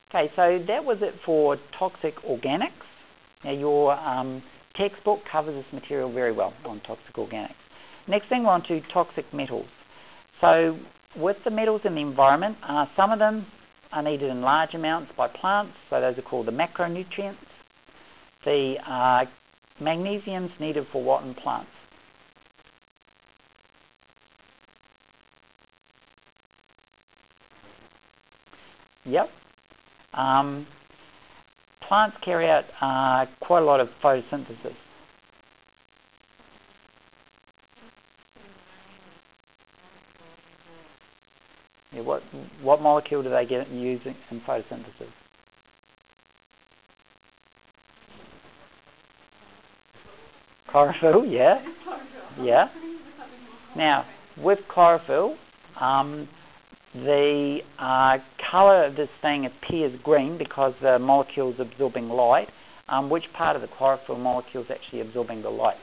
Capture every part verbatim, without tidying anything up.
Okay, so that was it for toxic organics. Now your um, textbook covers this material very well on toxic organics. Next thing, we're on to toxic metals. So with the metals in the environment, uh, some of them are needed in large amounts by plants, so those are called the macronutrients. The uh, magnesium's needed for what in plants? Yep. Um, plants carry out uh, quite a lot of photosynthesis. Yeah, what what molecule do they get use in photosynthesis? Chlorophyll, yeah. Yeah. Now, with chlorophyll, um, the uh, colour of this thing appears green because the molecule is absorbing light. Um, which part of the chlorophyll molecule is actually absorbing the light?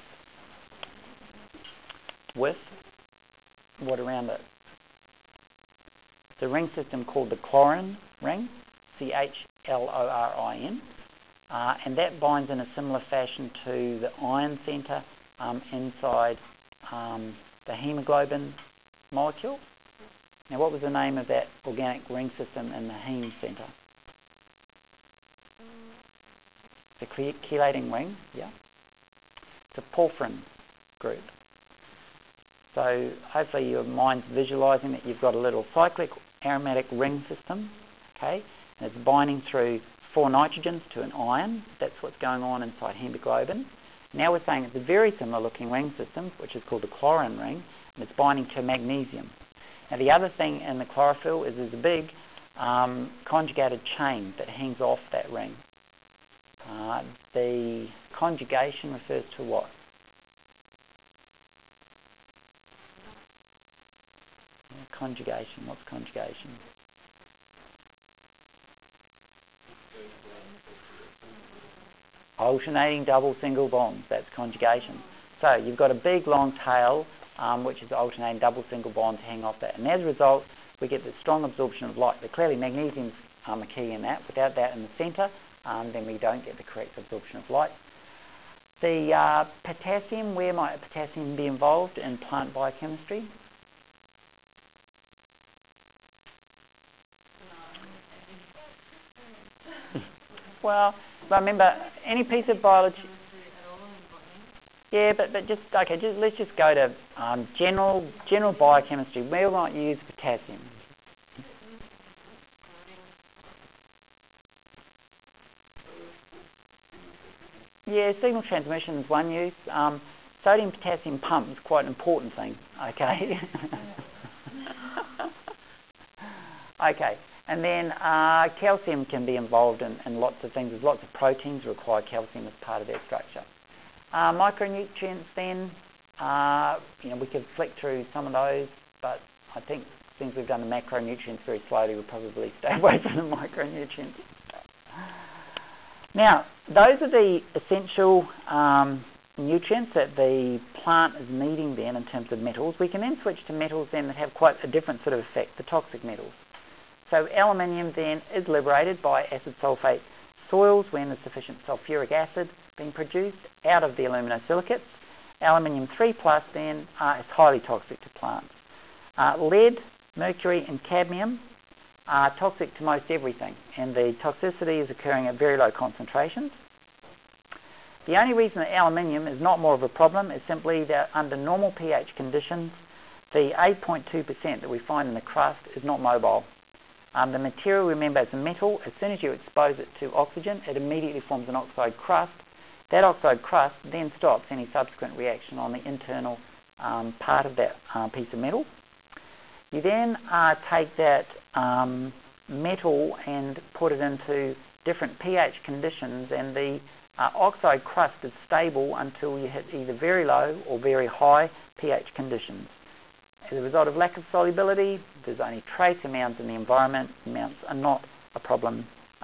With what around it? The ring system called the chlorin ring, C H L O R I N, uh, and that binds in a similar fashion to the iron centre um, inside um, the hemoglobin molecule. Now, what was the name of that organic ring system in the heme centre? The chelating ring, yeah. It's a porphyrin group. So hopefully your mind's visualising that you've got a little cyclic aromatic ring system, okay, and it's binding through four nitrogens to an iron. That's what's going on inside hemoglobin. Now we're saying it's a very similar looking ring system, which is called the chlorin ring, and it's binding to magnesium. Now the other thing in the chlorophyll is there's a big um, conjugated chain that hangs off that ring. Uh, the conjugation refers to what? Conjugation. What's conjugation? Alternating double single bonds. That's conjugation. So you've got a big long tail, um, which is alternating double single bonds hang off that, and as a result, we get this strong absorption of light. But clearly, magnesium's um, a key in that. Without that in the centre, um, then we don't get the correct absorption of light. The uh, potassium. Where might potassium be involved in plant biochemistry? Well, remember, any piece of biology... Yeah, but, but just, okay, just, let's just go to um, general general biochemistry. Where might you use potassium? Yeah, signal transmission is one use. Um, sodium-potassium pump is quite an important thing, okay? Okay. And then uh, calcium can be involved in, in lots of things. There's lots of proteins that require calcium as part of their structure. Uh, micronutrients then, uh, you know, we could flick through some of those, but I think since we've done the macronutrients very slowly, we'll probably stay away from the micronutrients. Now, those are the essential um, nutrients that the plant is needing then in terms of metals. We can then switch to metals then that have quite a different sort of effect, the toxic metals. So aluminium then is liberated by acid sulfate soils when there's sufficient sulfuric acid being produced out of the aluminosilicates. Aluminium three plus then uh, is highly toxic to plants. Uh, lead, mercury and cadmium are toxic to most everything, and the toxicity is occurring at very low concentrations. The only reason that aluminium is not more of a problem is simply that under normal pH conditions, the eight point two percent that we find in the crust is not mobile. Um, the material, remember, is a metal. As soon as you expose it to oxygen, it immediately forms an oxide crust. That oxide crust then stops any subsequent reaction on the internal um, part of that uh, piece of metal. You then uh, take that um, metal and put it into different pH conditions, and the uh, oxide crust is stable until you hit either very low or very high pH conditions. As a result of lack of solubility, there's only trace amounts in the environment. Amounts are not a problem